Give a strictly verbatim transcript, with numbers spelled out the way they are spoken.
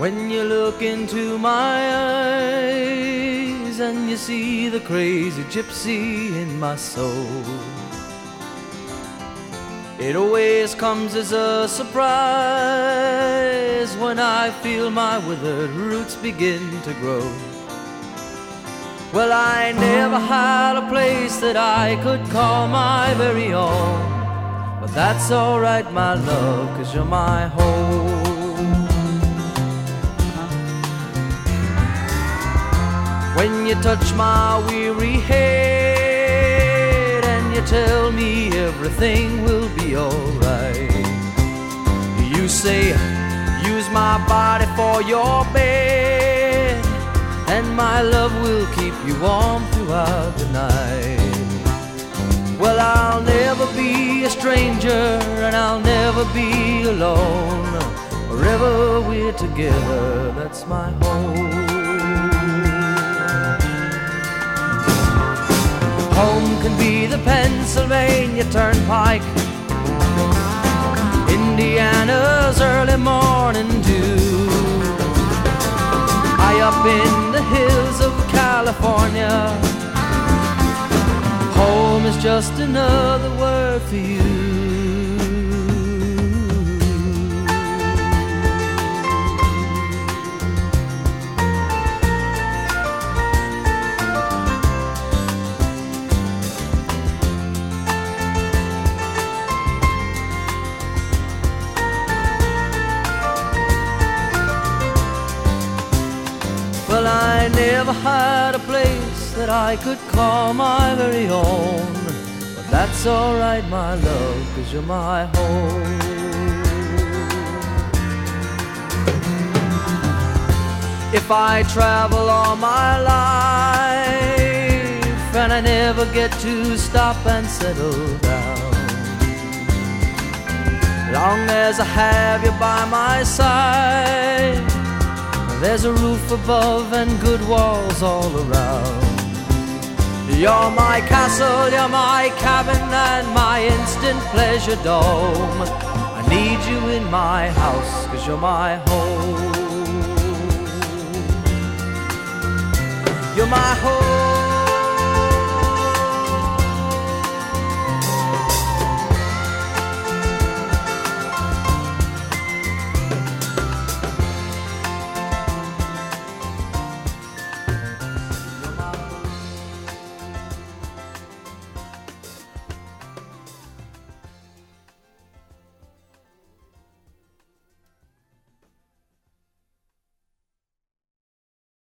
When you look into my eyes and you see the crazy gypsy in my soul, it always comes as a surprise when I feel my withered roots begin to grow. Well, I never had a place that I could call my very own, but that's alright, my love, 'cause you're my home. When you touch my weary head and you tell me everything will be alright, you say, use my body for your bed, and my love will keep you warm throughout the night. Well, I'll never be a stranger and I'll never be alone. Wherever we're together, that's my home. Home can be the Pennsylvania Turnpike, Indiana's early morning dew, high up in the hills of California. Home is just another word for you. Well, I never had a place that I could call my very own, but that's alright, my love, 'cause you're my home. If I travel all my life and I never get to stop and settle down, long as I have you by my side, there's a roof above and good walls all around. You're my castle, you're my cabin and my instant pleasure dome. I need you in my house 'cause you're my home. You're my home.